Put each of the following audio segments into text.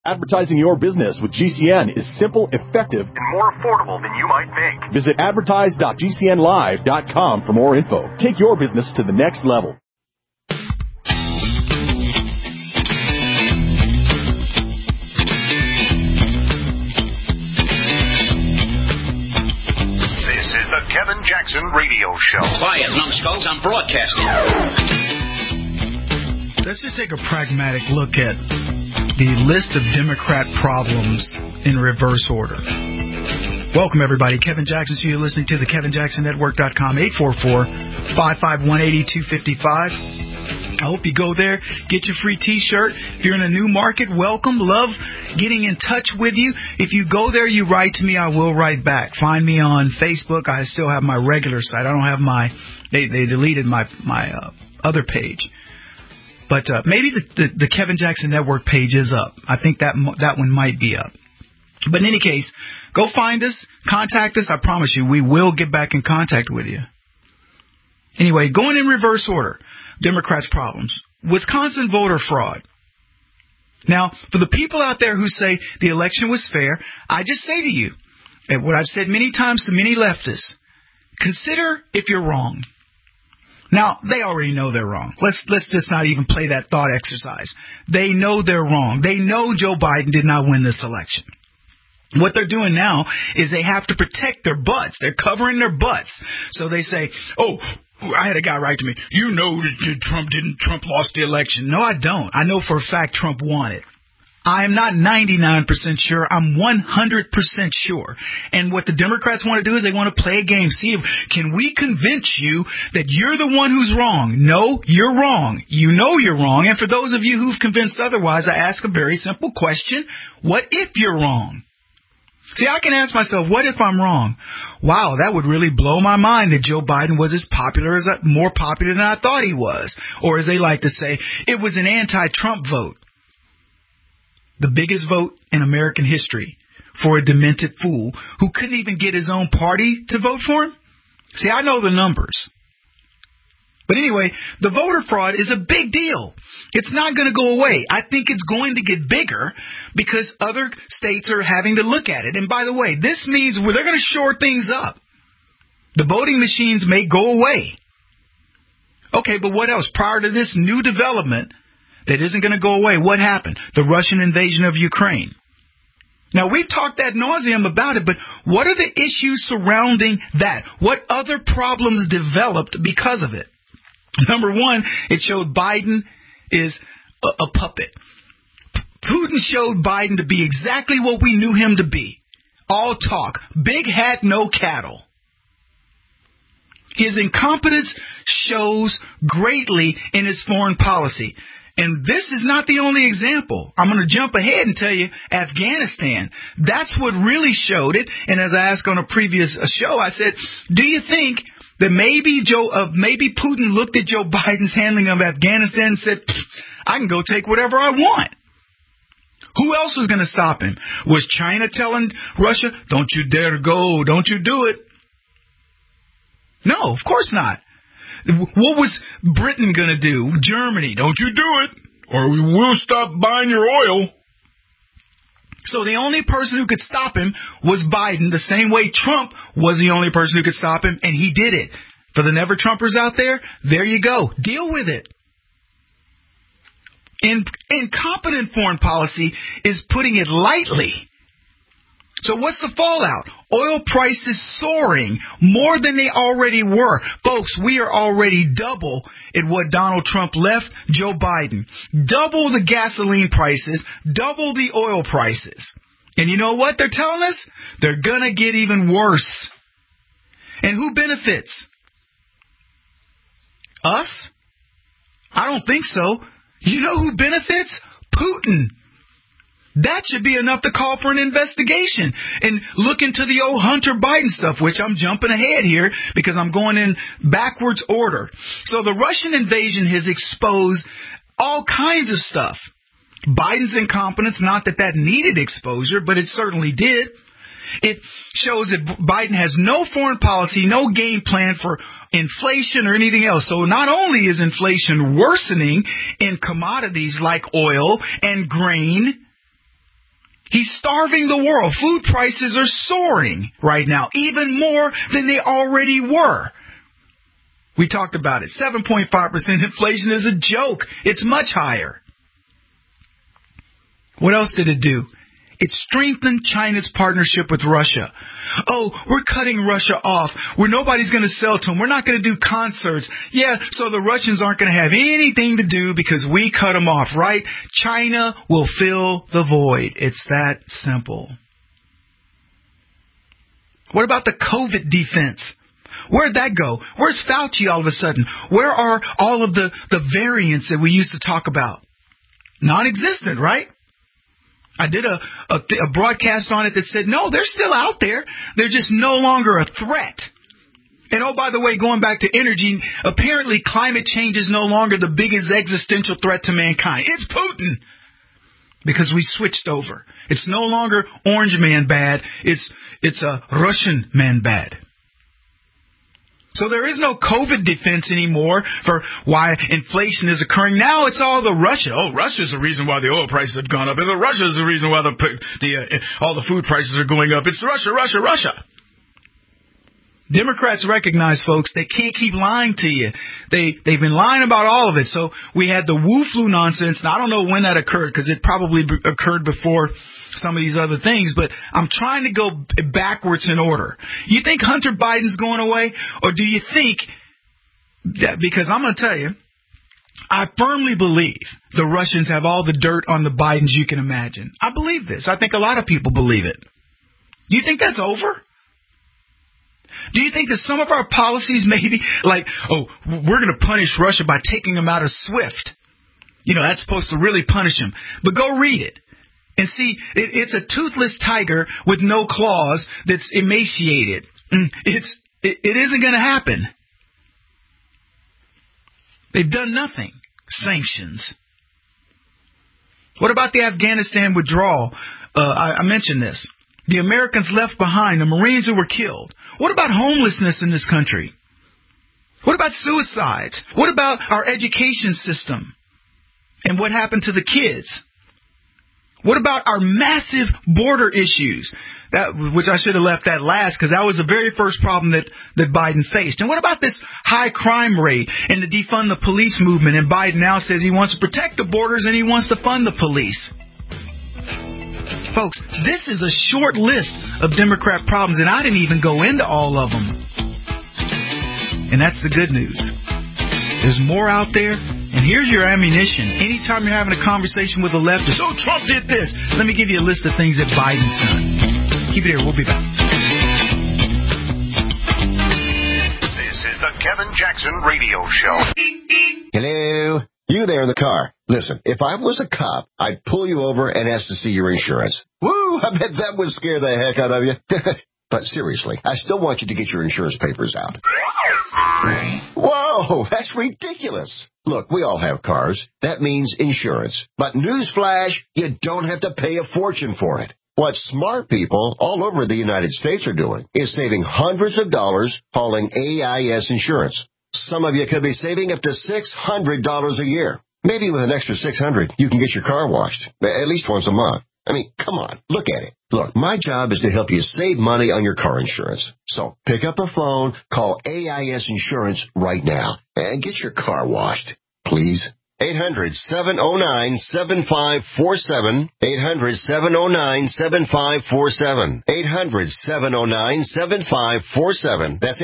Advertising your business with GCN is simple, effective, and more affordable than you might think. Visit advertise.gcnlive.com for more info. Take your business to the next level. This is the Kevin Jackson Radio Show. Quiet, numbskulls, I'm broadcasting. Let's just take a pragmatic look at the list of Democrat problems in reverse order. Welcome, everybody. Kevin Jackson. So you're listening to the KevinJacksonNetwork.com, 844-551-8255. I hope you go there, get your free T-shirt. If you're in a new market, welcome. Love getting in touch with you. If you go there, you write to me, I will write back. Find me on Facebook. I still have my regular site. I don't have my, they deleted my other page. But maybe the Kevin Jackson Network page is up. I think that one might be up. But in any case, go find us, contact us. I promise you, we will get back in contact with you. Anyway, going in reverse order, Democrats' problems. Wisconsin voter fraud. Now, for the people out there who say the election was fair, I just say to you, and what I've said many times to many leftists, consider if you're wrong. Now, they already know they're wrong. Let's just not even play that thought exercise. They know they're wrong. They know Joe Biden did not win this election. What they're doing now is they have to protect their butts. They're covering their butts. So they say, oh, I had a guy write to me, you know that Trump lost the election. No, I don't. I know for a fact Trump won it. I am not 99% sure. I'm 100% sure. And what the Democrats want to do is they want to play a game. See, can we convince you that you're the one who's wrong? No, you're wrong. You know you're wrong. And for those of you who've convinced otherwise, I ask a very simple question. What if you're wrong? See, I can ask myself, what if I'm wrong? Wow, that would really blow my mind that Joe Biden was more popular than I thought he was. Or as they like to say, it was an anti-Trump vote. The biggest vote in American history for a demented fool who couldn't even get his own party to vote for him. See, I know the numbers. But anyway, the voter fraud is a big deal. It's not going to go away. I think it's going to get bigger because other states are having to look at it. And by the way, this means they're going to shore things up. The voting machines may go away. Okay, but what else? Prior to this new development that isn't going to go away, what happened? The Russian invasion of Ukraine. Now, we've talked ad nauseum about it, but what are the issues surrounding that? What other problems developed because of it? Number one, it showed Biden is a puppet. Putin showed Biden to be exactly what we knew him to be. All talk. Big hat, no cattle. His incompetence shows greatly in his foreign policy. And this is not the only example. I'm going to jump ahead and tell you Afghanistan. That's what really showed it. And as I asked on a previous show, I said, do you think that maybe Putin looked at Joe Biden's handling of Afghanistan and said, I can go take whatever I want? Who else was going to stop him? Was China telling Russia, don't you dare to go, don't you do it? No, of course not. What was Britain going to do? Germany, don't you do it, or we will stop buying your oil. So the only person who could stop him was Biden, the same way Trump was the only person who could stop him, and he did it. For the never-Trumpers out there you go. Deal with it. Incompetent foreign policy is putting it lightly. So what's the fallout? Oil prices soaring more than they already were. Folks, we are already double at what Donald Trump left Joe Biden. Double the gasoline prices, double the oil prices. And you know what they're telling us? They're going to get even worse. And who benefits? Us? I don't think so. You know who benefits? Putin. That should be enough to call for an investigation and look into the old Hunter Biden stuff, which I'm jumping ahead here because I'm going in backwards order. So the Russian invasion has exposed all kinds of stuff. Biden's incompetence, not that needed exposure, but it certainly did. It shows that Biden has no foreign policy, no game plan for inflation or anything else. So not only is inflation worsening in commodities like oil and grain, He's starving the world. Food prices are soaring right now, even more than they already were. We talked about it. 7.5% inflation is a joke. It's much higher. What else did it do? It strengthened China's partnership with Russia. Oh, we're cutting Russia off. Nobody's going to sell to them. We're not going to do concerts. Yeah, so the Russians aren't going to have anything to do because we cut them off, right? China will fill the void. It's that simple. What about the COVID defense? Where'd that go? Where's Fauci all of a sudden? Where are all of the variants that we used to talk about? Non-existent, right? I did a broadcast on it that said, no, they're still out there. They're just no longer a threat. And oh, by the way, going back to energy, apparently climate change is no longer the biggest existential threat to mankind. It's Putin. Because we switched over. It's no longer orange man bad. It's a Russian man bad. So there is no COVID defense anymore for why inflation is occurring. Now it's all the Russia. Oh, Russia's the reason why the oil prices have gone up. And Russia's the reason why all the food prices are going up. It's Russia, Russia, Russia. Democrats recognize, folks, they can't keep lying to you. They've been lying about all of it. So we had the Wu flu nonsense. Now, I don't know when that occurred because it probably occurred before some of these other things, but I'm trying to go backwards in order. You think Hunter Biden's going away, or do you think that, because I'm going to tell you, I firmly believe the Russians have all the dirt on the Bidens you can imagine. I believe this. I think a lot of people believe it. Do you think that's over? Do you think that some of our policies maybe like, oh, we're going to punish Russia by taking them out of SWIFT? You know, that's supposed to really punish them. But go read it. And see, it's a toothless tiger with no claws that's emaciated. It isn't going to happen. They've done nothing. Sanctions. What about the Afghanistan withdrawal? I mentioned this. The Americans left behind, the Marines who were killed. What about homelessness in this country? What about suicides? What about our education system? And what happened to the kids? What about our massive border issues? Which I should have left that last because that was the very first problem that Biden faced. And what about this high crime rate and the defund the police movement? And Biden now says he wants to protect the borders and he wants to fund the police. Folks, this is a short list of Democrat problems, and I didn't even go into all of them. And that's the good news. There's more out there, and here's your ammunition. Anytime you're having a conversation with a leftist, oh, Trump did this. Let me give you a list of things that Biden's done. Keep it here. We'll be back. This is the Kevin Jackson Radio Show. Hello? You there in the car. Listen, if I was a cop, I'd pull you over and ask to see your insurance. Woo, I bet that would scare the heck out of you. But seriously, I still want you to get your insurance papers out. Whoa, that's ridiculous. Look, we all have cars. That means insurance. But newsflash, you don't have to pay a fortune for it. What smart people all over the United States are doing is saving hundreds of dollars hauling AIS insurance. Some of you could be saving up to $600 a year. Maybe with an extra $600, you can get your car washed, at least once a month. I mean, come on, look at it. Look, my job is to help you save money on your car insurance. So pick up the phone, call AIS Insurance right now, and get your car washed, please. 800-709-7547. 800-709-7547. 800-709-7547. That's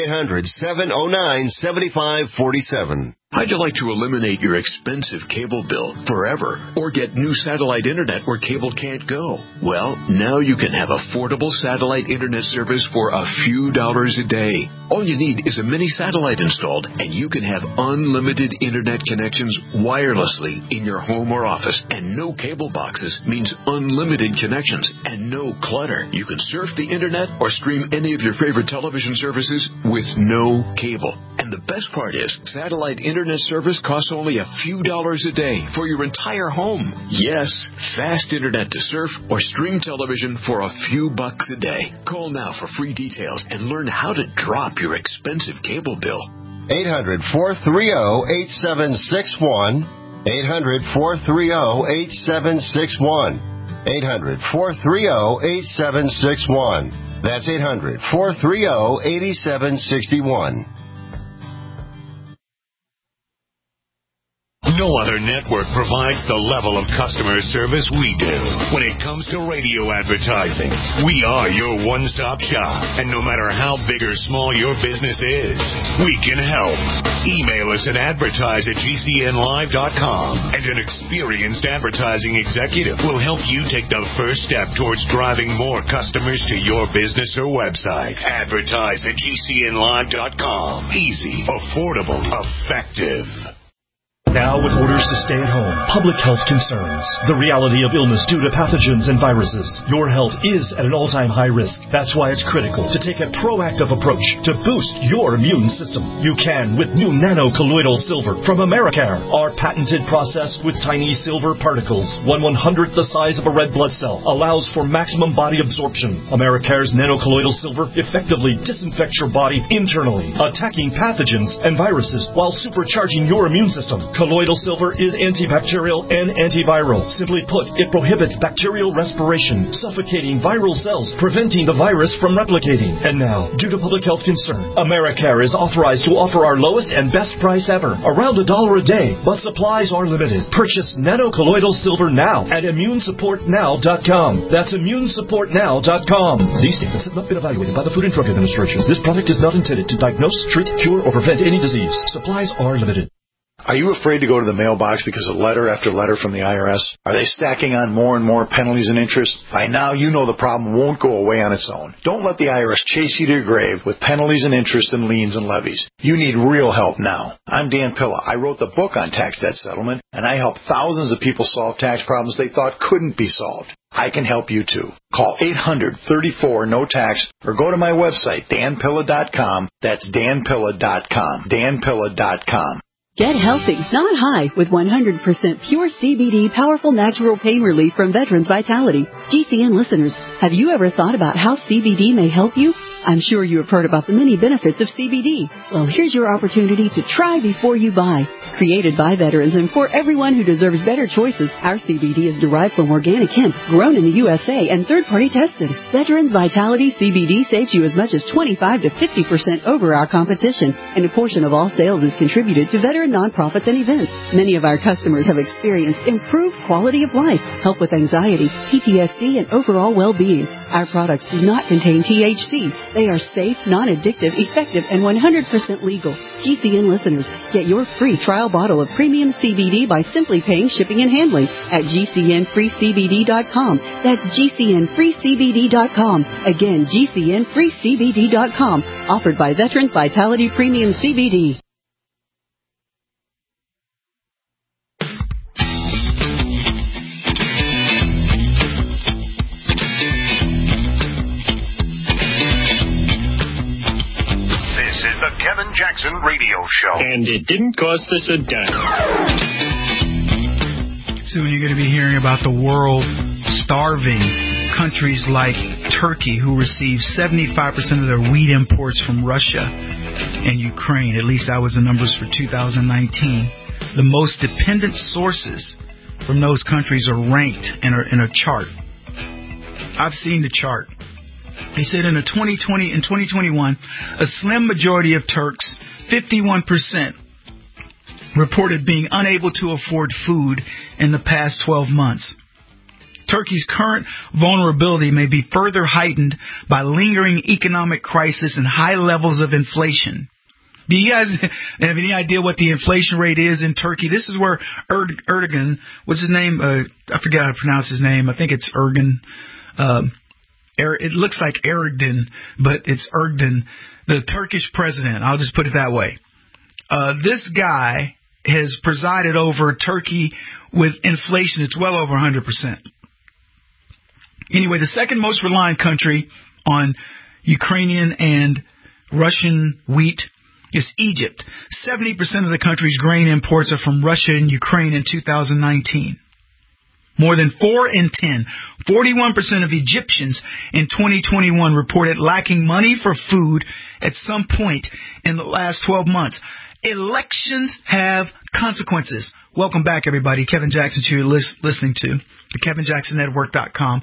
800-709-7547. How'd you like to eliminate your expensive cable bill forever or get new satellite internet where cable can't go? Well, now you can have affordable satellite internet service for a few dollars a day. All you need is a mini satellite installed, and you can have unlimited internet connections wirelessly in your home or office. And no cable boxes means unlimited connections and no clutter. You can surf the internet or stream any of your favorite television services with no cable. And the best part is, satellite internet service costs only a few dollars a day for your entire home. Yes, fast internet to surf or stream television for a few bucks a day. Call now for free details and learn how to drop your expensive cable bill. 800-430-8761. 800-430-8761. 800-430-8761. That's 800-430-8761. No other network provides the level of customer service we do. When it comes to radio advertising, we are your one-stop shop. And no matter how big or small your business is, we can help. Email us at advertise@gcnlive.com, and an experienced advertising executive will help you take the first step towards driving more customers to your business or website. Advertise@gcnlive.com. Easy, affordable, effective. Now with orders to stay at home, public health concerns, the reality of illness due to pathogens and viruses, your health is at an all-time high risk. That's why it's critical to take a proactive approach to boost your immune system. You can with new nano-colloidal silver from Americare. Our patented process with tiny silver particles, 1/100th the size of a red blood cell, allows for maximum body absorption. Americare's nano-colloidal silver effectively disinfects your body internally, attacking pathogens and viruses while supercharging your immune system. Colloidal silver is antibacterial and antiviral. Simply put, it prohibits bacterial respiration, suffocating viral cells, preventing the virus from replicating. And now, due to public health concern, Americare is authorized to offer our lowest and best price ever, around $1 a day, but supplies are limited. Purchase nano-colloidal silver now at immunesupportnow.com. That's immunesupportnow.com. These statements have not been evaluated by the Food and Drug Administration. This product is not intended to diagnose, treat, cure, or prevent any disease. Supplies are limited. Are you afraid to go to the mailbox because of letter after letter from the IRS? Are they stacking on more and more penalties and interest? By now, you know the problem won't go away on its own. Don't let the IRS chase you to your grave with penalties and interest and liens and levies. You need real help now. I'm Dan Pilla. I wrote the book on tax debt settlement, and I help thousands of people solve tax problems they thought couldn't be solved. I can help you too. Call 800-34-NO-TAX or go to my website, danpilla.com. That's danpilla.com. danpilla.com. Get healthy, not high, with 100% pure CBD powerful natural pain relief from Veterans Vitality. GCN listeners, have you ever thought about how CBD may help you? I'm sure you have heard about the many benefits of CBD. Well, here's your opportunity to try before you buy. Created by veterans and for everyone who deserves better choices, our CBD is derived from organic hemp, grown in the USA, and third-party tested. Veterans Vitality CBD saves you as much as 25 to 50% over our competition, and a portion of all sales is contributed to veteran nonprofits and events. Many of our customers have experienced improved quality of life, help with anxiety, PTSD, and overall well-being. Our products do not contain THC. They are safe, non-addictive, effective, and 100% legal. GCN listeners, get your free trial bottle of premium CBD by simply paying shipping and handling at GCNFreeCBD.com. That's GCNFreeCBD.com. Again, GCNFreeCBD.com. Offered by Veterans Vitality Premium CBD. The Kevin Jackson Radio Show. And it didn't cost us a dime. Soon you're going to be hearing about the world starving. Countries like Turkey, who receive 75% of their wheat imports from Russia and Ukraine. At least that was the numbers for 2019. The most dependent sources from those countries are ranked in a chart. I've seen the chart. He said in 2021, a slim majority of Turks, 51%, reported being unable to afford food in the past 12 months. Turkey's current vulnerability may be further heightened by lingering economic crisis and high levels of inflation. Do you guys have any idea what the inflation rate is in Turkey? This is where Erdogan, what's his name? I forgot how to pronounce his name. I think it's Erdogan. It looks like Erdogan, but it's Erdogan, the Turkish president. I'll just put it that way. This guy has presided over Turkey with inflation. It's well over 100%. Anyway, the second most reliant country on Ukrainian and Russian wheat is Egypt. 70% of the country's grain imports are from Russia and Ukraine in 2019. More than 4 in 10, 41% of Egyptians in 2021 reported lacking money for food at some point in the last 12 months. Elections have consequences. Welcome back, everybody. Kevin Jackson, who you're listening to. thekevinjacksonnetwork.com,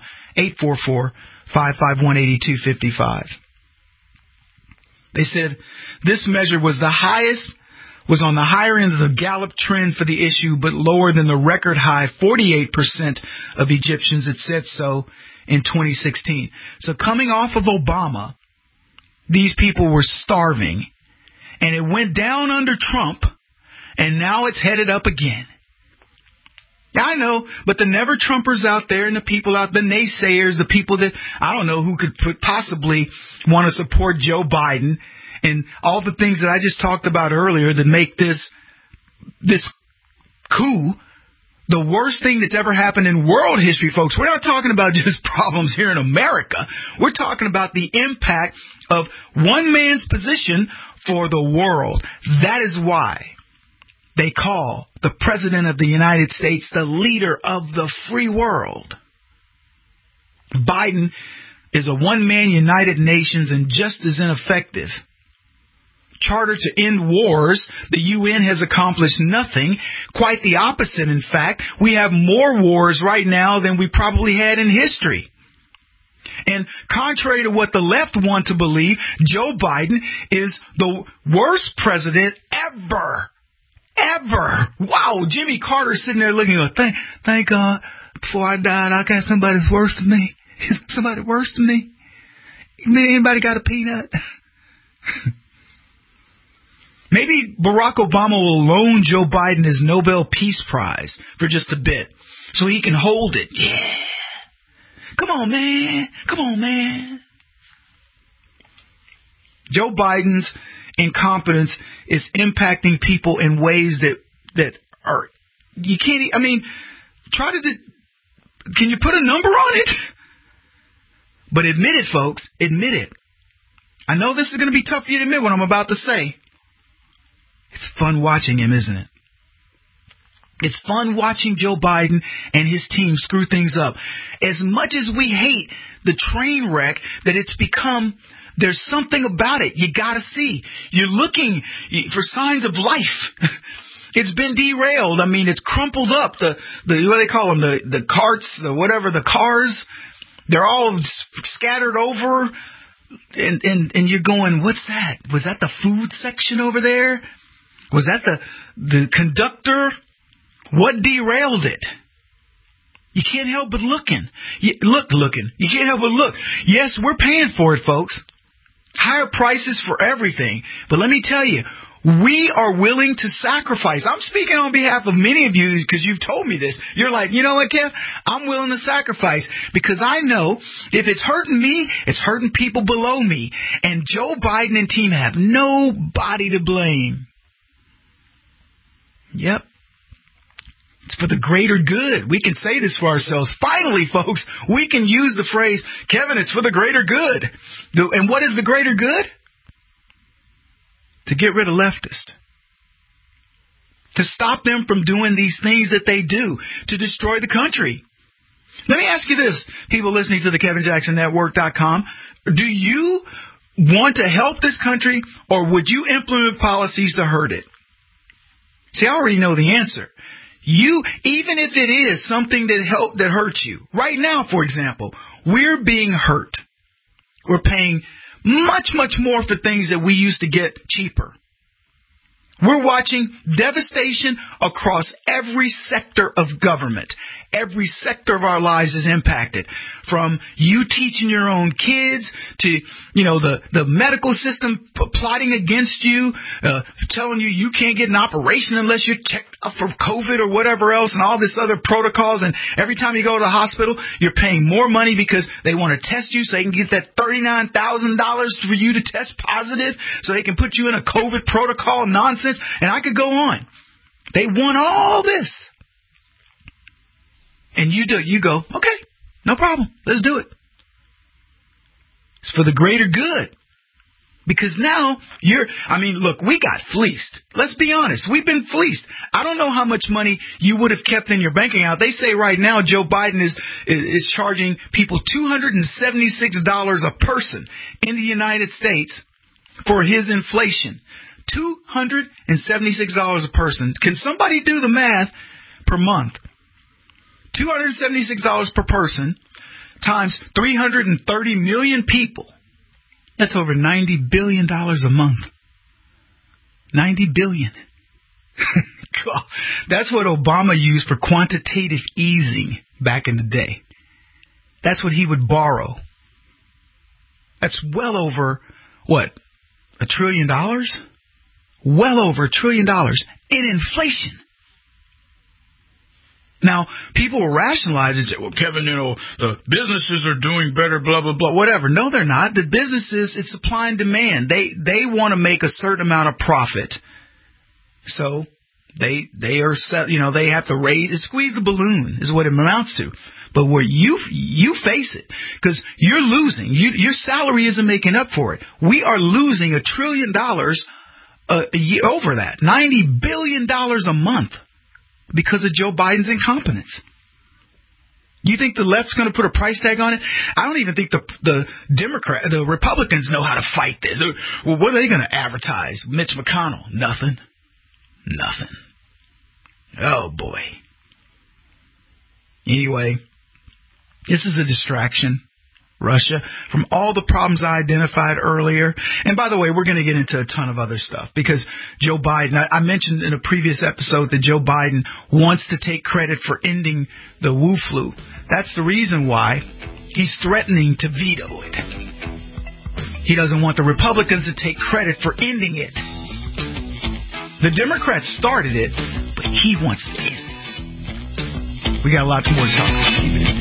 844-551-8255. They said this measure was on the higher end of the Gallup trend for the issue, but lower than the record high 48% of Egyptians had said so in 2016. So coming off of Obama, these people were starving, and it went down under Trump, and now it's headed up again. I know, but the never-Trumpers out there and the people out, the naysayers, the people that, I don't know, who could possibly want to support Joe Biden and all the things that I just talked about earlier that make this coup the worst thing that's ever happened in world history, folks. We're not talking about just problems here in America. We're talking about the impact of one man's position for the world. That is why they call the President of the United States the leader of the free world. Biden is a one-man United Nations and just as ineffective. Charter to end wars, the UN has accomplished nothing. Quite the opposite, in fact. We have more wars right now than we probably had in history. And contrary to what the left want to believe, Joe Biden is the worst president ever. Ever. Wow, Jimmy Carter sitting there looking like, thank God, before I died, I got somebody worse than me. Somebody worse than me. Anybody got a peanut? Maybe Barack Obama will loan Joe Biden his Nobel Peace Prize for just a bit so he can hold it. Yeah. Come on, man. Come on, man. Joe Biden's incompetence is impacting people in ways that are, you can't, I mean, can you put a number on it? But admit it, folks. Admit it. I know this is going to be tough for you to admit what I'm about to say. It's fun watching him, isn't it? It's fun watching Joe Biden and his team screw things up. As much as we hate the train wreck that it's become, there's something about it you got to see. You're looking for signs of life. It's been derailed. I mean, it's crumpled up. The what do they call them? The carts, the cars. They're all scattered over. And you're going, what's that? Was that the food section over there? Was that the conductor? What derailed it? You can't help but looking. You can't help but look. Yes, we're paying for it, folks. Higher prices for everything. But let me tell you, we are willing to sacrifice. I'm speaking on behalf of many of you because you've told me this. You're like, you know what, Kev? I'm willing to sacrifice because I know if it's hurting me, it's hurting people below me. And Joe Biden and team have nobody to blame. Yep. It's for the greater good. We can say this for ourselves. Finally, folks, we can use the phrase, Kevin, it's for the greater good. And what is the greater good? To get rid of leftists. To stop them from doing these things that they do. To destroy the country. Let me ask you this, people listening to the KevinJacksonNetwork.com. Do you want to help this country or would you implement policies to hurt it? See, I already know the answer. Even if it is something that hurts you. Right now, for example, we're being hurt. We're paying much, much more for things that we used to get cheaper. We're watching devastation across every sector of government. Every sector of our lives is impacted. From you teaching your own kids to, the medical system plotting against you, telling you can't get an operation unless you're checked up for COVID or whatever else and all this other protocols. And every time you go to the hospital, you're paying more money because they want to test you so they can get that $39,000 for you to test positive so they can put you in a COVID protocol nonsense. And I could go on. They want all this. And you go, okay, no problem. Let's do it. It's for the greater good. Because now look, we got fleeced. Let's be honest. We've been fleeced. I don't know how much money you would have kept in your bank account. They say right now Joe Biden is charging people $276 a person in the United States for his inflation. $276 a person. Can somebody do the math per month? $276 per person times 330 million people. That's over $90 billion a month. $90 billion. That's what Obama used for quantitative easing back in the day. That's what he would borrow. That's well over, $1 trillion? Well over $1 trillion in inflation. Now, people will rationalize it and say, well, Kevin, the businesses are doing better, blah, blah, blah, whatever. No, they're not. The businesses, it's supply and demand. They want to make a certain amount of profit. So they are set, they have to squeeze the balloon is what it amounts to. But where you face it, because you're losing. Your salary isn't making up for it. We are losing $1 trillion a year over that. $90 billion a month because of Joe Biden's incompetence. You think the left's going to put a price tag on it? I don't even think the Republicans know how to fight this. Well, what are they going to advertise? Mitch McConnell? Nothing. Oh, boy. Anyway, this is a distraction, Russia, from all the problems I identified earlier. And by the way, we're going to get into a ton of other stuff because Joe Biden, I mentioned in a previous episode that Joe Biden wants to take credit for ending the Wu flu. That's the reason why he's threatening to veto it. He doesn't want the Republicans to take credit for ending it. The Democrats started it, but he wants to end it. We got lots more to talk about. Keep it in.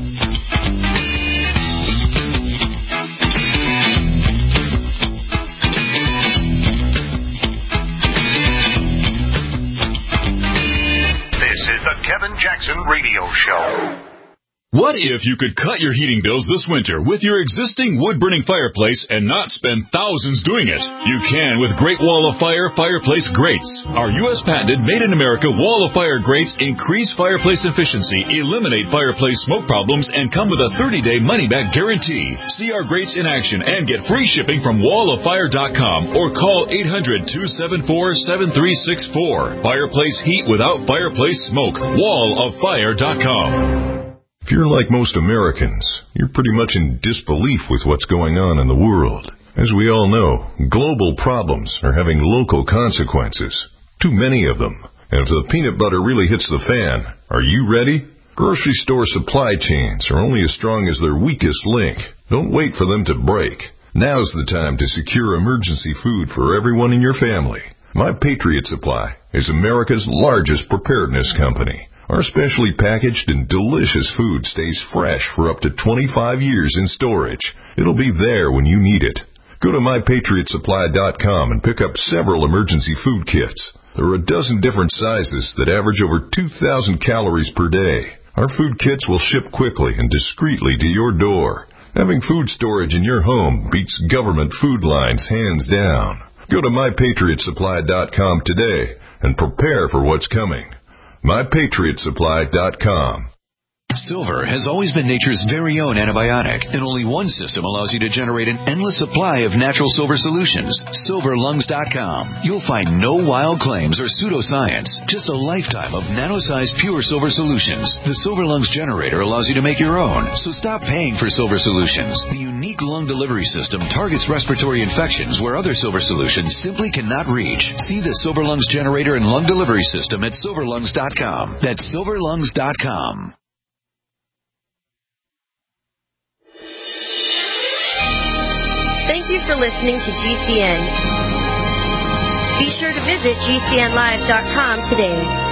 This is the Kevin Jackson Radio Show. What if you could cut your heating bills this winter with your existing wood-burning fireplace and not spend thousands doing it? You can with Great Wall of Fire fireplace grates. Our U.S. patented made-in-America Wall of Fire grates increase fireplace efficiency, eliminate fireplace smoke problems, and come with a 30-day money-back guarantee. See our grates in action and get free shipping from walloffire.com or call 800-274-7364. Fireplace heat without fireplace smoke. walloffire.com. If you're like most Americans, you're pretty much in disbelief with what's going on in the world. As we all know, global problems are having local consequences. Too many of them. And if the peanut butter really hits the fan, are you ready? Grocery store supply chains are only as strong as their weakest link. Don't wait for them to break. Now's the time to secure emergency food for everyone in your family. My Patriot Supply is America's largest preparedness company. Our specially packaged and delicious food stays fresh for up to 25 years in storage. It'll be there when you need it. Go to MyPatriotSupply.com and pick up several emergency food kits. There are a dozen different sizes that average over 2,000 calories per day. Our food kits will ship quickly and discreetly to your door. Having food storage in your home beats government food lines hands down. Go to MyPatriotSupply.com today and prepare for what's coming. MyPatriotSupply.com. Silver has always been nature's very own antibiotic, and only one system allows you to generate an endless supply of natural silver solutions. SilverLungs.com. You'll find no wild claims or pseudoscience, just a lifetime of nano-sized pure silver solutions. The Silver Lungs generator allows you to make your own, so stop paying for silver solutions. The unique lung delivery system targets respiratory infections where other silver solutions simply cannot reach. See the Silver Lungs generator and lung delivery system at SilverLungs.com. That's SilverLungs.com. Thank you for listening to GCN. Be sure to visit GCNlive.com today.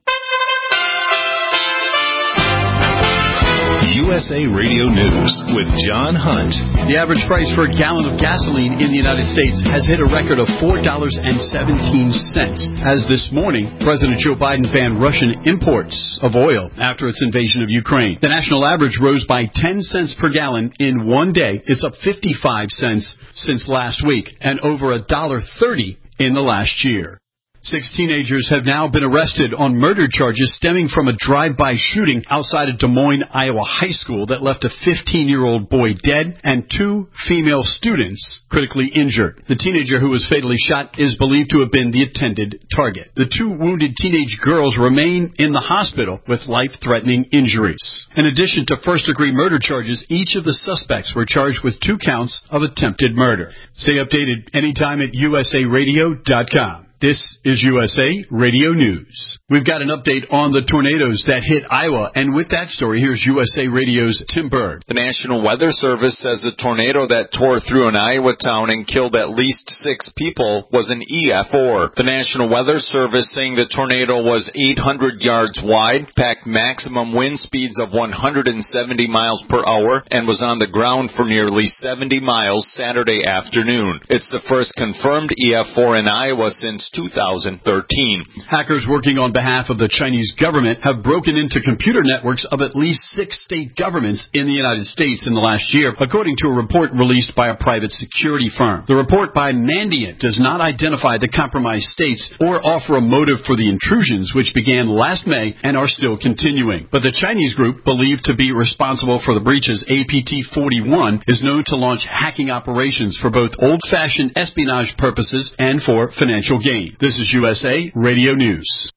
USA Radio News with John Hunt. The average price for a gallon of gasoline in the United States has hit a record of $4.17. As this morning, President Joe Biden banned Russian imports of oil after its invasion of Ukraine. The national average rose by 10 cents per gallon in one day. It's up 55 cents since last week and over $1.30 in the last year. 6 teenagers have now been arrested on murder charges stemming from a drive-by shooting outside of Des Moines, Iowa high school that left a 15-year-old boy dead and 2 female students critically injured. The teenager who was fatally shot is believed to have been the intended target. The 2 wounded teenage girls remain in the hospital with life-threatening injuries. In addition to first-degree murder charges, each of the suspects were charged with 2 counts of attempted murder. Stay updated anytime at usaradio.com. This is USA Radio News. We've got an update on the tornadoes that hit Iowa, and with that story, here's USA Radio's Tim Berg. The National Weather Service says a tornado that tore through an Iowa town and killed at least 6 people was an EF4. The National Weather Service saying the tornado was 800 yards wide, packed maximum wind speeds of 170 miles per hour, and was on the ground for nearly 70 miles Saturday afternoon. It's the first confirmed EF4 in Iowa since 2013. Hackers working on behalf of the Chinese government have broken into computer networks of at least 6 state governments in the United States in the last year, according to a report released by a private security firm. The report by Mandiant does not identify the compromised states or offer a motive for the intrusions, which began last May and are still continuing. But the Chinese group, believed to be responsible for the breaches, APT-41, is known to launch hacking operations for both old-fashioned espionage purposes and for financial gain. This is USA Radio News.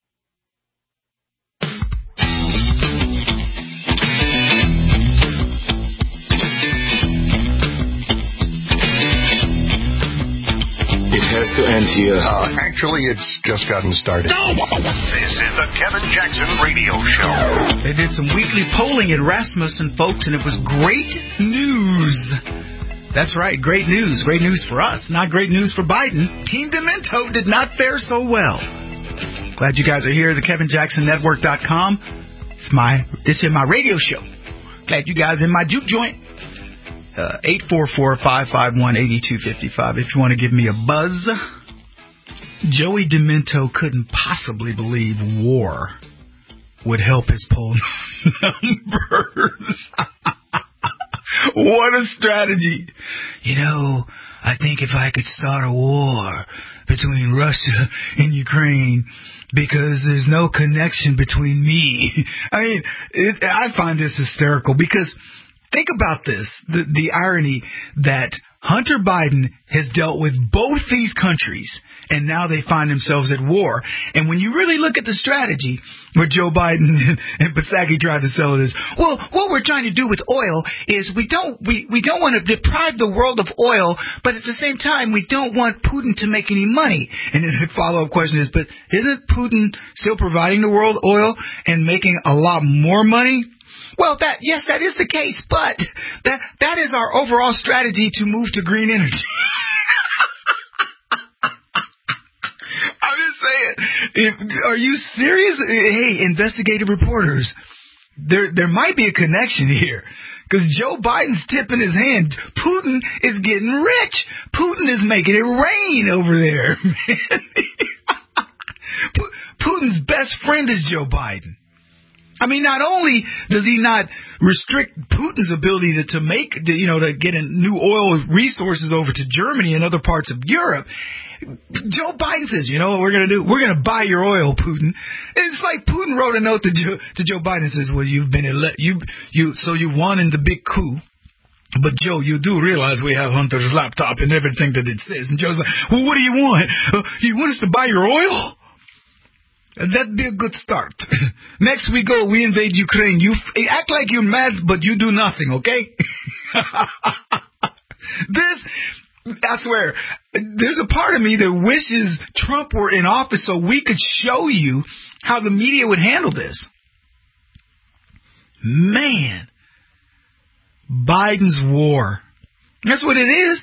It has to end here. Actually, it's just gotten started. This is the Kevin Jackson Radio Show. They did some weekly polling at Rasmussen, folks, and it was great news. That's right, great news. Great news for us, not great news for Biden. Team Demento did not fare so well. Glad you guys are here at the KevinJacksonNetwork.com. This is my radio show. Glad you guys in my juke joint. 844-551-8255 if you want to give me a buzz. Joey Demento couldn't possibly believe war would help his poll numbers. What a strategy. You know, I think if I could start a war between Russia and Ukraine because there's no connection between me. I mean, I find this hysterical because think about this, the irony that Hunter Biden has dealt with both these countries, and now they find themselves at war. And when you really look at the strategy, where Joe Biden and Psaki tried to sell it as, well, what we're trying to do with oil is we don't want to deprive the world of oil, but at the same time, we don't want Putin to make any money. And then the follow-up question is, but isn't Putin still providing the world oil and making a lot more money? Well, yes, that is the case, but that is our overall strategy to move to green energy. I'm just saying, are you serious? Hey, investigative reporters, there might be a connection here. Because Joe Biden's tipping his hand. Putin is getting rich. Putin is making it rain over there. Putin's best friend is Joe Biden. I mean, not only does he not restrict Putin's ability to get new oil resources over to Germany and other parts of Europe, Joe Biden says, you know what we're going to do? We're going to buy your oil, Putin. It's like Putin wrote a note to Joe Biden and says, well, you've been so you won in the big coup. But, Joe, you do realize we have Hunter's laptop and everything that it says. And Joe's like, well, what do you want? You want us to buy your oil? That'd be a good start. Next we go, we invade Ukraine. You act like you're mad, but you do nothing, okay? I swear, there's a part of me that wishes Trump were in office so we could show you how the media would handle this. Man, Biden's war. That's what it is.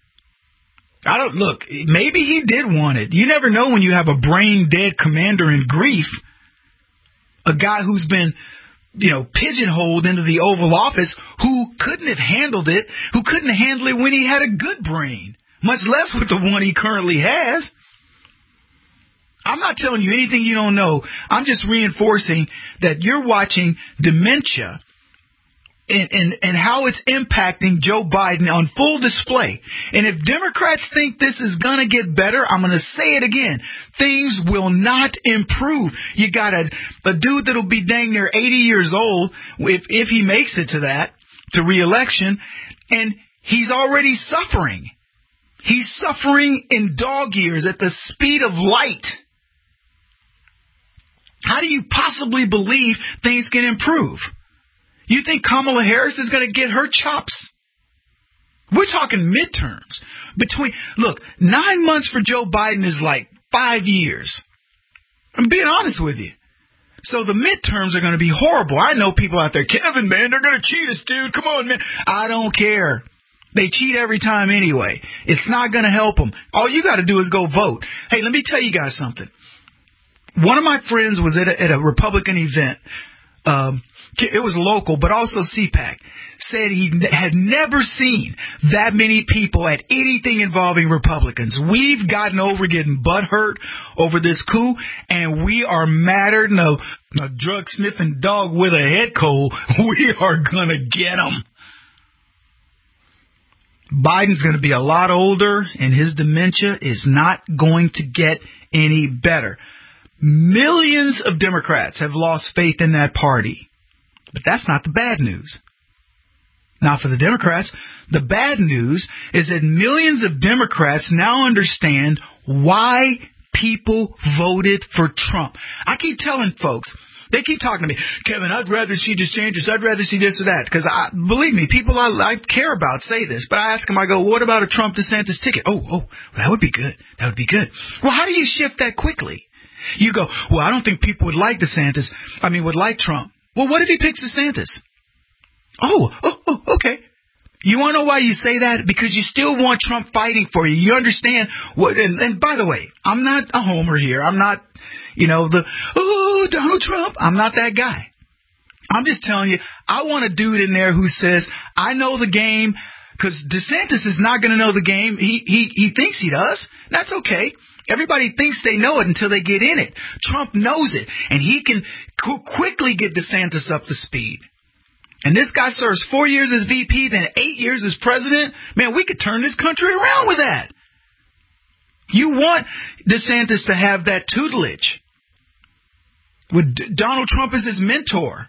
Maybe he did want it. You never know when you have a brain-dead commander in grief, a guy who's been, pigeonholed into the Oval Office, who couldn't have handled it, who couldn't handle it when he had a good brain, much less with the one he currently has. I'm not telling you anything you don't know. I'm just reinforcing that you're watching dementia and how it's impacting Joe Biden on full display. And if Democrats think this is going to get better, I'm going to say it again. Things will not improve. You got a dude that'll be dang near 80 years old if he makes it to that, to re-election, and he's already suffering. He's suffering in dog years at the speed of light. How do you possibly believe things can improve? You think Kamala Harris is going to get her chops? We're talking midterms. Look, 9 months for Joe Biden is like 5 years. I'm being honest with you. So the midterms are going to be horrible. I know people out there, Kevin, man, they're going to cheat us, dude. Come on, man. I don't care. They cheat every time anyway. It's not going to help them. All you got to do is go vote. Hey, let me tell you guys something. One of my friends was at a Republican event. It was local, but also CPAC. Said he had never seen that many people at anything involving Republicans. We've gotten over getting butthurt over this coup, and we are madder than a drug-sniffing dog with a head cold. We are going to get them. Biden's going to be a lot older, and his dementia is not going to get any better. Millions of Democrats have lost faith in that party. But that's not the bad news. Now, for the Democrats, the bad news is that millions of Democrats now understand why people voted for Trump. I keep telling folks, they keep talking to me, Kevin, I'd rather see DeSantis, I'd rather see this or that. Because, believe me, people I care about say this. But I ask them, I go, what about a Trump-DeSantis ticket? Oh, that would be good. That would be good. Well, how do you shift that quickly? You go, well, I don't think people would like would like Trump. Well, what if he picks DeSantis? Oh, okay. You want to know why you say that? Because you still want Trump fighting for you. You understand what? And by the way, I'm not a homer here. I'm not, Donald Trump. I'm not that guy. I'm just telling you, I want a dude in there who says, I know the game, because DeSantis is not going to know the game. He thinks he does. That's okay. Everybody thinks they know it until they get in it. Trump knows it, and he can quickly get DeSantis up to speed. And this guy serves 4 years as VP, then 8 years as president. Man, we could turn this country around with that. You want DeSantis to have that tutelage with Donald Trump as his mentor.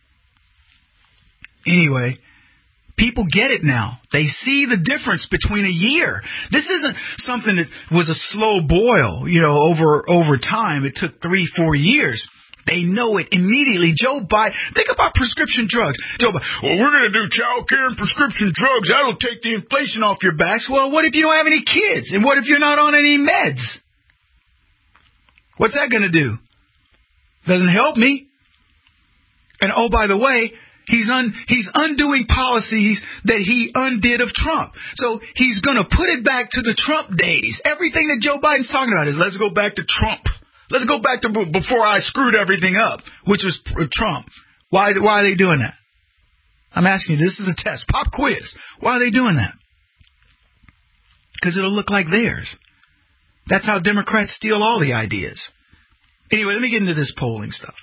Anyway, people get it now. They see the difference between a year. This isn't something that was a slow boil, over time. It took 3-4 years. They know it immediately. Joe Biden, think about prescription drugs. Joe Biden, well, we're going to do child care and prescription drugs. That'll take the inflation off your backs. Well, what if you don't have any kids? And what if you're not on any meds? What's that going to do? Doesn't help me. And oh, by the way, he's undoing policies that he undid of Trump. So he's going to put it back to the Trump days. Everything that Joe Biden's talking about is let's go back to Trump. Let's go back to before I screwed everything up, which was Trump. Why are they doing that? I'm asking you, this is a test. Pop quiz. Why are they doing that? Because it'll look like theirs. That's how Democrats steal all the ideas. Anyway, let me get into this polling stuff.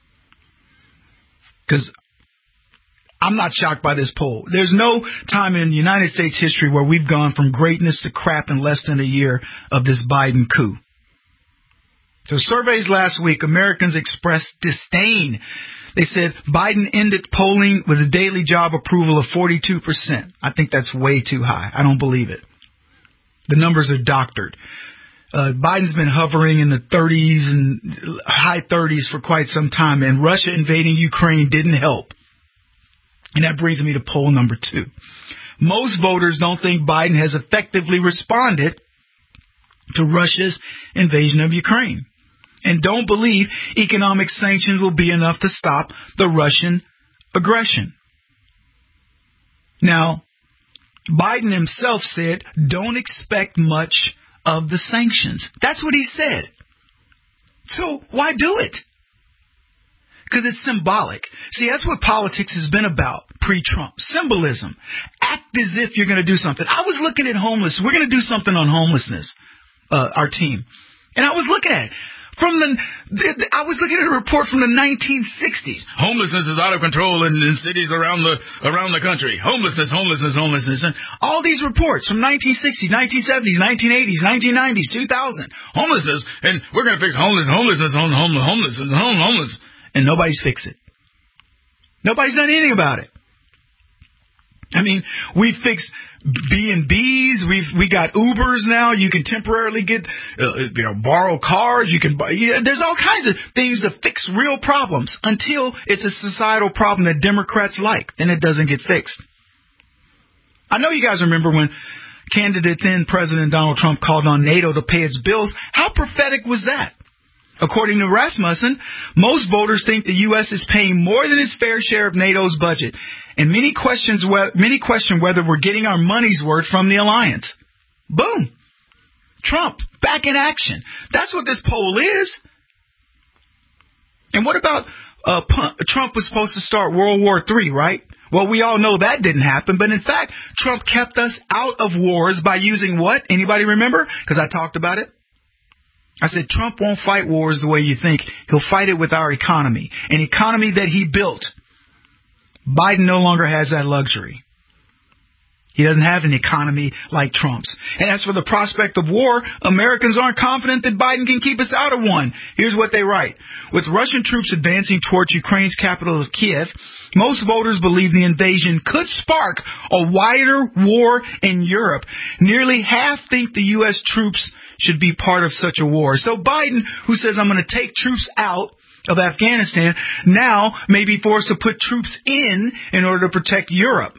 Because I'm not shocked by this poll. There's no time in United States history where we've gone from greatness to crap in less than a year of this Biden coup. So surveys last week, Americans expressed disdain. They said Biden ended polling with a daily job approval of 42%. I think that's way too high. I don't believe it. The numbers are doctored. Biden's been hovering in the 30s and high 30s for quite some time, and Russia invading Ukraine didn't help. And that brings me to poll number 2. Most voters don't think Biden has effectively responded to Russia's invasion of Ukraine, and don't believe economic sanctions will be enough to stop the Russian aggression. Now, Biden himself said, don't expect much of the sanctions. That's what he said. So why do it? Because it's symbolic. See, that's what politics has been about pre-Trump. Symbolism. Act as if you're going to do something. I was looking at homeless. We're going to do something on homelessness, our team. And I was looking at it. I was looking at a report from the 1960s. Homelessness is out of control in cities around the country. Homelessness. And all these reports from 1960s, 1970s, 1980s, 1990s, 2000. Homelessness, and we're going to fix homelessness, and nobody's fixed it. Nobody's done anything about it. I mean, we fixed B&Bs. We got Ubers now. You can temporarily get, borrow cars. You can buy. There's all kinds of things to fix real problems until it's a societal problem that Democrats like. Then it doesn't get fixed. I know you guys remember when candidate then President Donald Trump called on NATO to pay its bills. How prophetic was that? According to Rasmussen, most voters think the U.S. is paying more than its fair share of NATO's budget, and many question whether we're getting our money's worth from the alliance. Boom. Trump, back in action. That's what this poll is. And what about Trump was supposed to start World War III, right? Well, we all know that didn't happen, but in fact, Trump kept us out of wars by using what? Anybody remember? Because I talked about it. I said Trump won't fight wars the way you think. He'll fight it with our economy, an economy that he built. Biden no longer has that luxury. He doesn't have an economy like Trump's. And as for the prospect of war, Americans aren't confident that Biden can keep us out of one. Here's what they write. With Russian troops advancing towards Ukraine's capital of Kiev, most voters believe the invasion could spark a wider war in Europe. Nearly half think the U.S. troops should be part of such a war. So Biden, who says I'm going to take troops out of Afghanistan, now may be forced to put troops in order to protect Europe.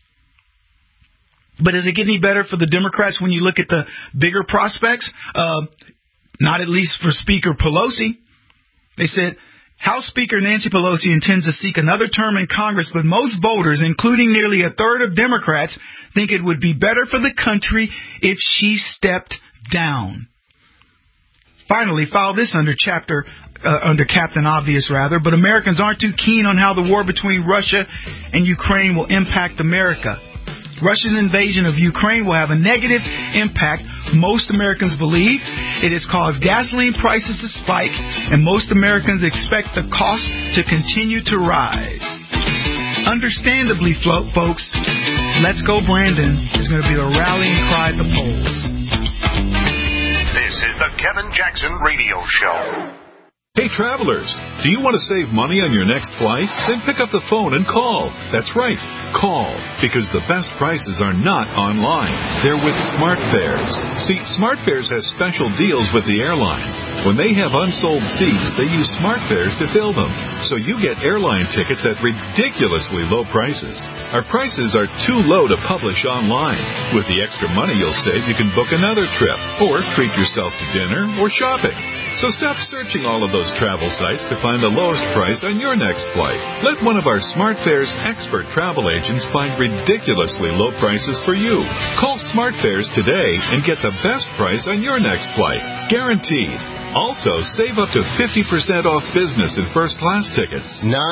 But does it get any better for the Democrats when you look at the bigger prospects? Not at least for Speaker Pelosi. They said House Speaker Nancy Pelosi intends to seek another term in Congress, but most voters, including nearly a third of Democrats, think it would be better for the country if she stepped down. Finally, file this under Captain Obvious, but Americans aren't too keen on how the war between Russia and Ukraine will impact America. Russia's invasion of Ukraine will have a negative impact, most Americans believe. It has caused gasoline prices to spike, and most Americans expect the cost to continue to rise. Understandably, folks, Let's Go Brandon is going to be the rallying cry at the polls. This is the Kevin Jackson Radio Show. Hey, travelers, do you want to save money on your next flight? Then pick up the phone and call. That's right, call, because the best prices are not online. They're with SmartFares. See, SmartFares has special deals with the airlines. When they have unsold seats, they use SmartFares to fill them. So you get airline tickets at ridiculously low prices. Our prices are too low to publish online. With the extra money you'll save, you can book another trip, or treat yourself to dinner or shopping. So stop searching all of those travel sites to find the lowest price on your next flight. Let one of our SmartFares expert travel agents find ridiculously low prices for you. Call SmartFares today and get the best price on your next flight. Guaranteed. Also, save up to 50% off business and first class tickets.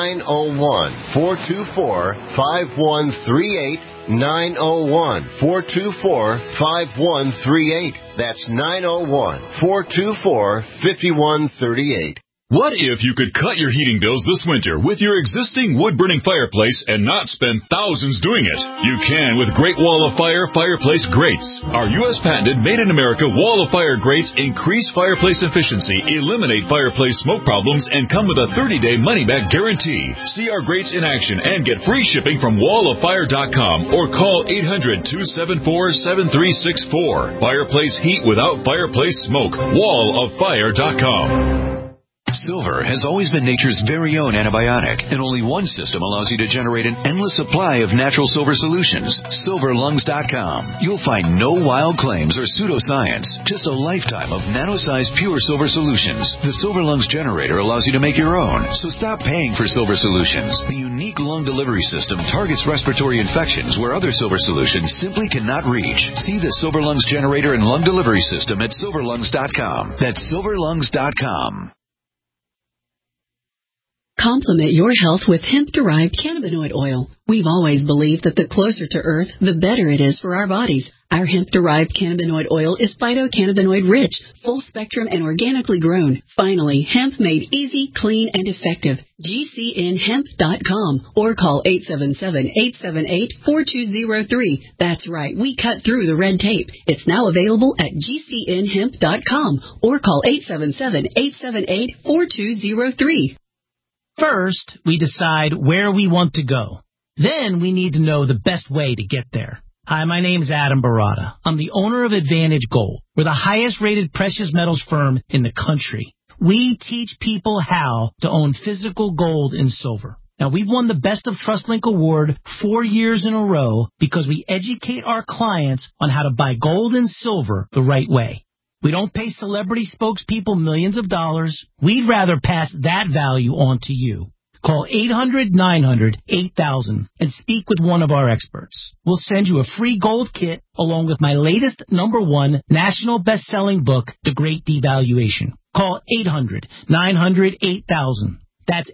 901-424-5138. 901-424-5138. That's 901-424-5138. What if you could cut your heating bills this winter with your existing wood-burning fireplace and not spend thousands doing it? You can with Great Wall of Fire fireplace grates. Our U.S. patented made-in-America Wall of Fire grates increase fireplace efficiency, eliminate fireplace smoke problems, and come with a 30-day money-back guarantee. See our grates in action and get free shipping from walloffire.com or call 800-274-7364. Fireplace heat without fireplace smoke. walloffire.com. Silver has always been nature's very own antibiotic, and only one system allows you to generate an endless supply of natural silver solutions. SilverLungs.com. You'll find no wild claims or pseudoscience, just a lifetime of nano-sized pure silver solutions. The Silver Lungs generator allows you to make your own, so stop paying for silver solutions. The unique lung delivery system targets respiratory infections where other silver solutions simply cannot reach. See the Silver Lungs generator and lung delivery system at SilverLungs.com. That's SilverLungs.com. Complement your health with hemp-derived cannabinoid oil. We've always believed that the closer to Earth, the better it is for our bodies. Our hemp-derived cannabinoid oil is phytocannabinoid-rich, full-spectrum, and organically grown. Finally, hemp made easy, clean, and effective. GCNhemp.com or call 877-878-4203. That's right, we cut through the red tape. It's now available at GCNhemp.com or call 877-878-4203. First, we decide where we want to go. Then we need to know the best way to get there. Hi, my name's Adam Barada. I'm the owner of Advantage Gold. We're the highest rated precious metals firm in the country. We teach people how to own physical gold and silver. Now, we've won the Best of TrustLink Award 4 years in a row because we educate our clients on how to buy gold and silver the right way. We don't pay celebrity spokespeople millions of dollars. We'd rather pass that value on to you. Call 800-900-8000 and speak with one of our experts. We'll send you a free gold kit along with my latest #1 national best-selling book, The Great Devaluation. Call 800-900-8000. That's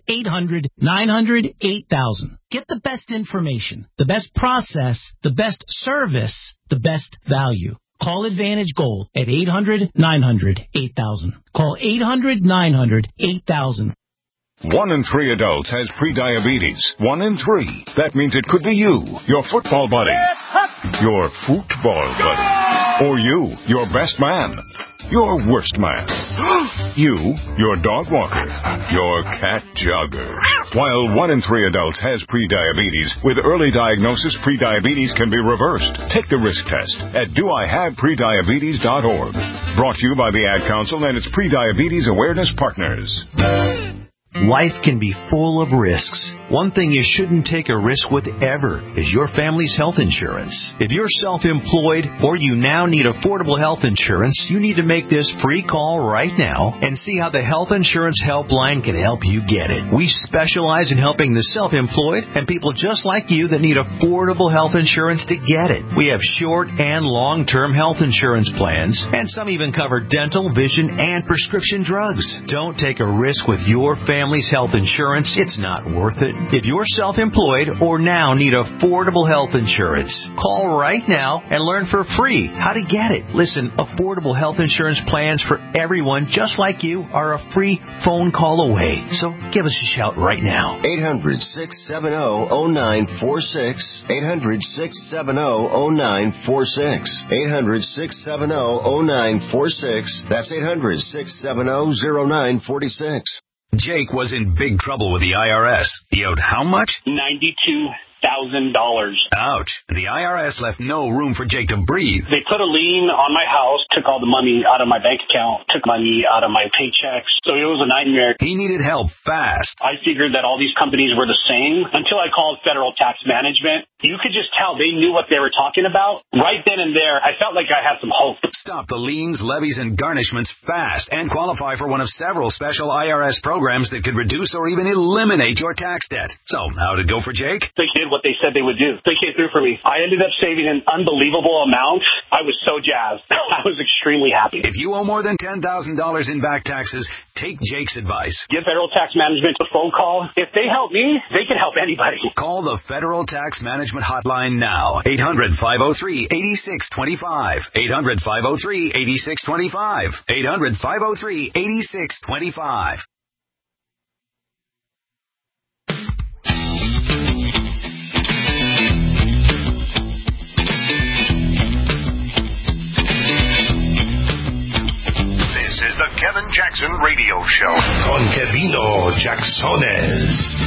800-900-8000. Get the best information, the best process, the best service, the best value. Call Advantage Gold at 800-900-8000. Call 800-900-8000. 1 in 3 adults has prediabetes. 1 in 3. That means it could be you, your football buddy, your football buddy, or you, your best man, your worst man, you, your dog walker, your cat jogger. While 1 in 3 adults has prediabetes, with early diagnosis, prediabetes can be reversed. Take the risk test at doihaveprediabetes.org. Brought to you by the Ad Council and its Prediabetes Awareness Partners. Life can be full of risks. One thing you shouldn't take a risk with ever is your family's health insurance. If you're self-employed or you now need affordable health insurance, you need to make this free call right now and see how the Health Insurance Helpline can help you get it. We specialize in helping the self-employed and people just like you that need affordable health insurance to get it. We have short and long-term health insurance plans, and some even cover dental, vision, and prescription drugs. Don't take a risk with your family's health insurance. It's not worth it. If you're self-employed or now need affordable health insurance, call right now and learn for free how to get it. Listen, affordable health insurance plans for everyone just like you are a free phone call away. So give us a shout right now. 800-670-0946. 800-670-0946. 800-670-0946. That's 800-670-0946. Jake was in big trouble with the IRS. He owed how much? $92,000. Ouch. The IRS left no room for Jake to breathe. They put a lien on my house, took all the money out of my bank account, took money out of my paychecks. So it was a nightmare. He needed help fast. I figured that all these companies were the same until I called Federal Tax Management. You could just tell they knew what they were talking about. Right then and there, I felt like I had some hope. Stop the liens, levies, and garnishments fast and qualify for one of several special IRS programs that could reduce or even eliminate your tax debt. So, how'd it go for Jake? They did what they said they would do. They came through for me. I ended up saving an unbelievable amount. I was so jazzed. I was extremely happy. If you owe more than $10,000 in back taxes, take Jake's advice. Give Federal Tax Management a phone call. If they help me, they can help anybody. Call the Federal Tax Management Hotline now. 800-503-8625. 800-503-8625. 800-503-8625. This is the Kevin Jackson Radio Show. Con Kevino Jacksones.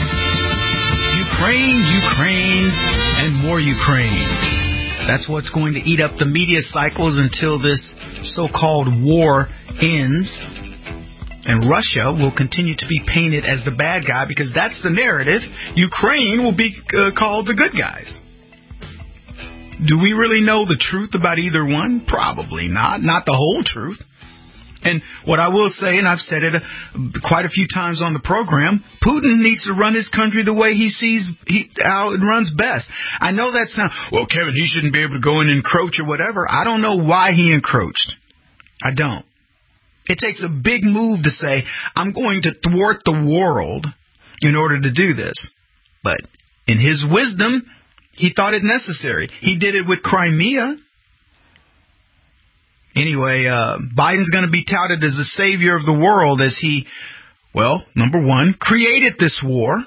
Ukraine, and more Ukraine. That's what's going to eat up the media cycles until this so-called war ends. And Russia will continue to be painted as the bad guy because that's the narrative. Ukraine will be called the good guys. Do we really know the truth about either one? Probably not. Not the whole truth. And what I will say, and I've said it quite a few times on the program, Putin needs to run his country the way he sees how it runs best. I know that sounds, well, Kevin, he shouldn't be able to go in and encroach or whatever. I don't know why he encroached. I don't. It takes a big move to say, I'm going to thwart the world in order to do this. But in his wisdom, he thought it necessary. He did it with Crimea. Anyway, Biden's going to be touted as the savior of the world as he, well, number one, created this war.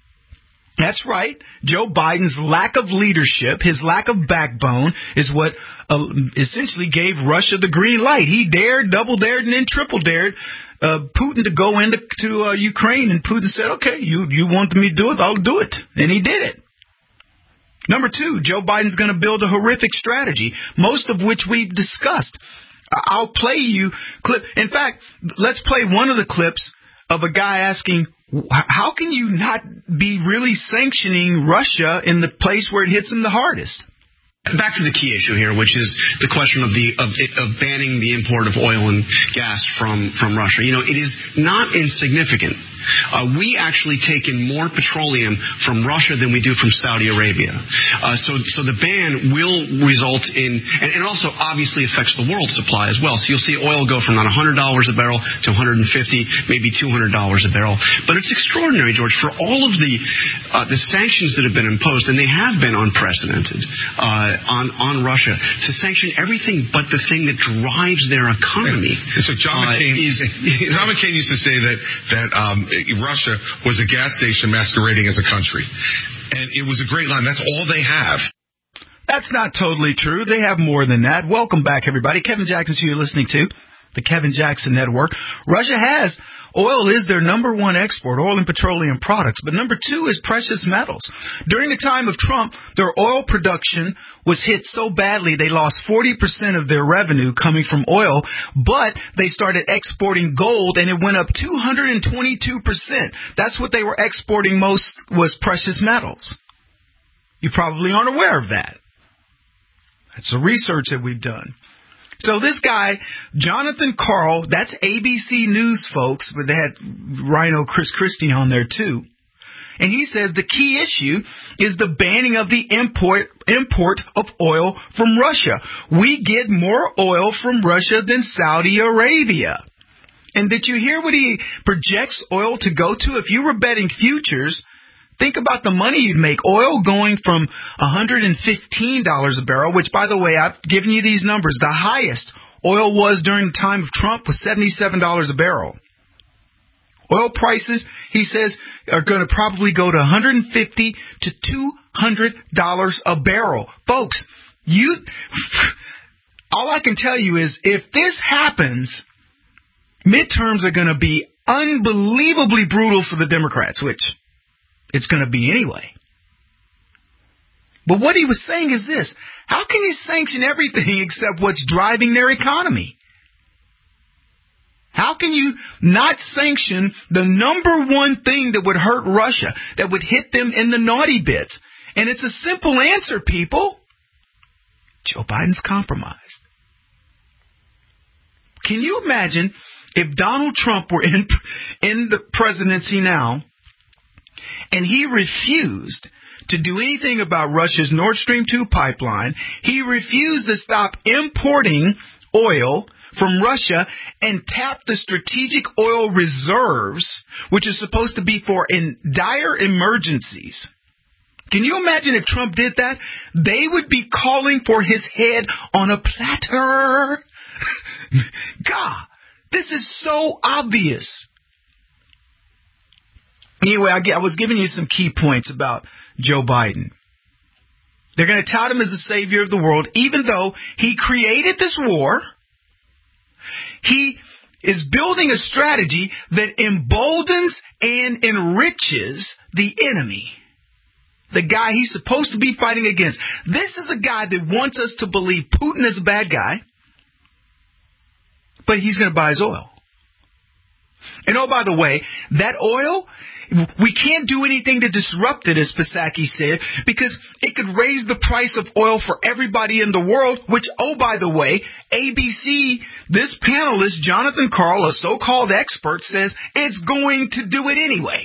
That's right. Joe Biden's lack of leadership, his lack of backbone, is what essentially gave Russia the green light. He dared, double dared, and then triple dared Putin to go into Ukraine, and Putin said, okay, you want me to do it, I'll do it. And he did it. Number two, Joe Biden's going to build a horrific strategy, most of which we've discussed. I'll play you clip. In fact, let's play one of the clips of a guy asking, how can you not be really sanctioning Russia in the place where it hits them the hardest? Back to the key issue here, which is the question of banning the import of oil and gas from Russia. You know, it is not insignificant. We actually take in more petroleum from Russia than we do from Saudi Arabia. So the ban will result in, and it also obviously affects the world supply as well. So you'll see oil go from around $100 a barrel to $150, maybe $200 a barrel. But it's extraordinary, George, for all of the sanctions that have been imposed, and they have been unprecedented on Russia, to sanction everything but the thing that drives their economy. So John McCain used to say that Russia was a gas station masquerading as a country. And it was a great line. That's all they have. That's not totally true. They have more than that. Welcome back, everybody. Kevin Jackson, who you're listening to, the Kevin Jackson Network. Russia has oil is their number one export, oil and petroleum products. But number two is precious metals. During the time of Trump, their oil production was hit so badly they lost 40% of their revenue coming from oil, but they started exporting gold, and it went up 222%. That's what they were exporting most, was precious metals. You probably aren't aware of that. That's the research that we've done. So this guy, Jonathan Karl, that's ABC News, folks, but they had Rhino Chris Christie on there too. And he says the key issue is the banning of the import of oil from Russia. We get more oil from Russia than Saudi Arabia. And did you hear what he projects oil to go to? If you were betting futures, think about the money you'd make. Oil going from $115 a barrel, which, by the way, I've given you these numbers. The highest oil was during the time of Trump was $77 a barrel. Oil prices, he says, are going to probably go to $150 to $200 a barrel. Folks, all I can tell you is if this happens, midterms are going to be unbelievably brutal for the Democrats, which it's going to be anyway. But what he was saying is this: how can you sanction everything except what's driving their economy? How can you not sanction the number one thing that would hurt Russia, that would hit them in the naughty bits? And it's a simple answer, people. Joe Biden's compromised. Can you imagine if Donald Trump were in the presidency now, and he refused to do anything about Russia's Nord Stream 2 pipeline? He refused to stop importing oil from Russia and tap the strategic oil reserves, which is supposed to be for in dire emergencies. Can you imagine if Trump did that? They would be calling for his head on a platter. God, this is so obvious. Anyway, I was giving you some key points about Joe Biden. They're going to tout him as the savior of the world, even though he created this war. He is building a strategy that emboldens and enriches the enemy, the guy he's supposed to be fighting against. This is a guy that wants us to believe Putin is a bad guy, but he's going to buy his oil. And oh, by the way, that oil, we can't do anything to disrupt it, as Psaki said, because it could raise the price of oil for everybody in the world, which, oh, by the way, ABC, this panelist, Jonathan Karl, a so-called expert, says it's going to do it anyway.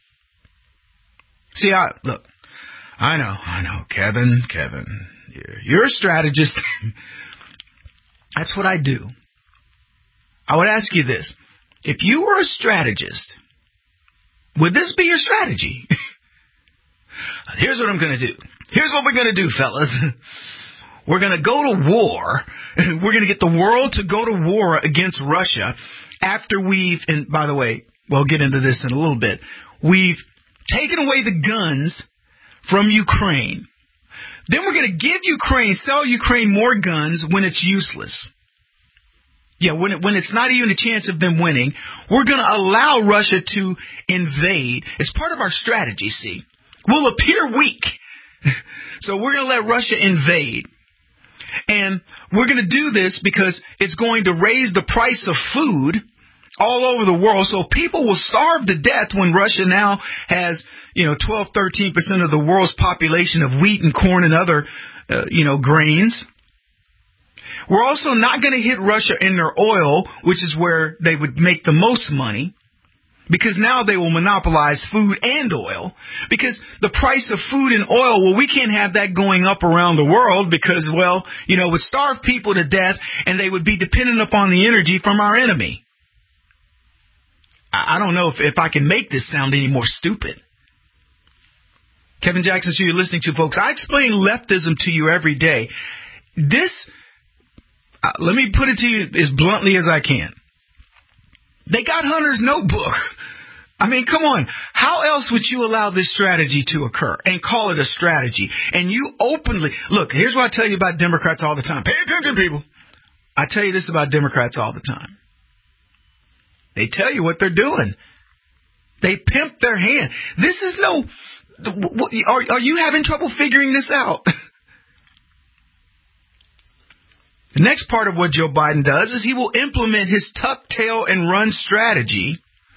See, look, I know, Kevin, you're a strategist. That's what I do. I would ask you this. If you were a strategist, would this be your strategy? Here's what I'm going to do. Here's what we're going to do, fellas. we're going to go to war. We're going to get the world to go to war against Russia after we've, and by the way, we'll get into this in a little bit, we've taken away the guns from Ukraine. Then we're going to give Ukraine, sell Ukraine more guns when it's useless. Yeah, when it's not even a chance of them winning, we're going to allow Russia to invade. It's part of our strategy, see. We'll appear weak. So we're going to let Russia invade. And we're going to do this because it's going to raise the price of food all over the world. So people will starve to death when Russia now has, 12, 13% of the world's population of wheat and corn and other, grains. We're also not going to hit Russia in their oil, which is where they would make the most money, because now they will monopolize food and oil. Because the price of food and oil, well, we can't have that going up around the world because, it would starve people to death and they would be dependent upon the energy from our enemy. I don't know if I can make this sound any more stupid. Kevin Jackson, so you're listening to, folks. I explain leftism to you every day. This... let me put it to you as bluntly as I can. They got Hunter's notebook. I mean, come on. How else would you allow this strategy to occur and call it a strategy? And you openly... Look, here's what I tell you about Democrats all the time. Pay attention, people. I tell you this about Democrats all the time. They tell you what they're doing. They pimp their hand. This is no... Are you having trouble figuring this out? The next part of what Joe Biden does is he will implement his tuck tail and run strategy.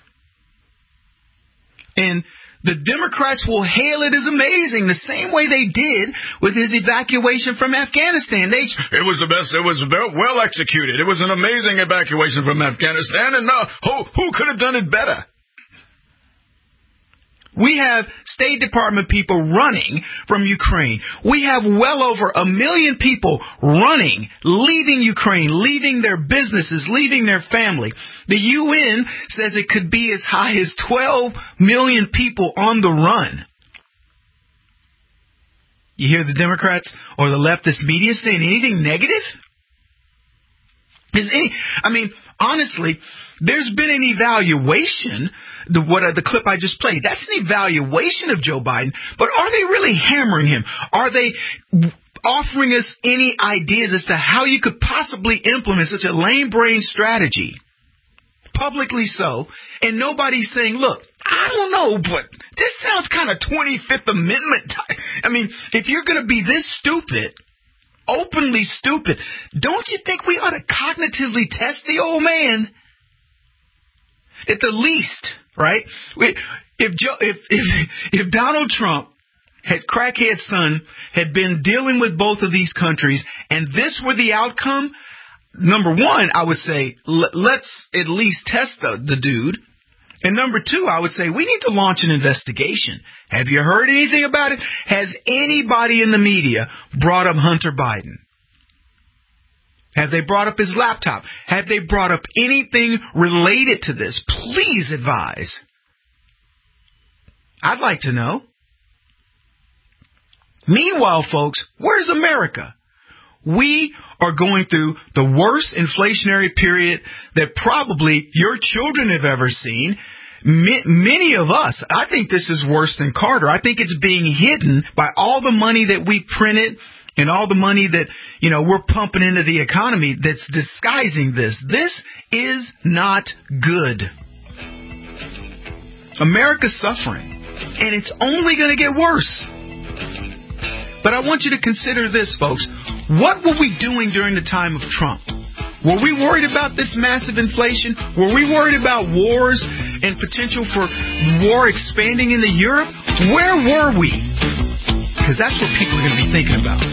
And the Democrats will hail it as amazing, the same way they did with his evacuation from Afghanistan. It was the best. It was well executed. It was an amazing evacuation from Afghanistan. And who could have done it better? We have State Department people running from Ukraine. We have well over 1 million people running, leaving Ukraine, leaving their businesses, leaving their family. The UN says it could be as high as 12 million people on the run. You hear the Democrats or the leftist media saying anything negative? Honestly, there's been an evaluation. The clip I just played, that's an evaluation of Joe Biden. But are they really hammering him? Are they offering us any ideas as to how you could possibly implement such a lame-brain strategy? Publicly so. And nobody's saying, look, I don't know, but this sounds kind of 25th Amendment. If you're going to be this stupid, openly stupid, don't you think we ought to cognitively test the old man? At the least, right? If Donald Trump, his crackhead son, had been dealing with both of these countries, and this were the outcome, number one, I would say, let's at least test the dude. And number two, I would say, we need to launch an investigation. Have you heard anything about it? Has anybody in the media brought up Hunter Biden? Have they brought up his laptop? Have they brought up anything related to this? Please advise. I'd like to know. Meanwhile, folks, where's America? We are going through the worst inflationary period that probably your children have ever seen. Many of us, I think this is worse than Carter. I think it's being hidden by all the money that we printed and all the money that, we're pumping into the economy that's disguising this. This is not good. America's suffering, and it's only going to get worse. But I want you to consider this, folks. What were we doing during the time of Trump? Were we worried about this massive inflation? Were we worried about wars and potential for war expanding into Europe? Where were we? Because that's what people are going to be thinking about.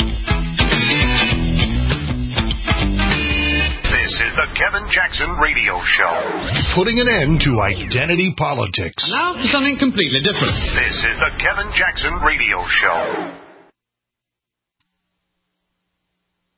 This is the Kevin Jackson Radio Show. Putting an end to identity politics. Now for something completely different. This is the Kevin Jackson Radio Show.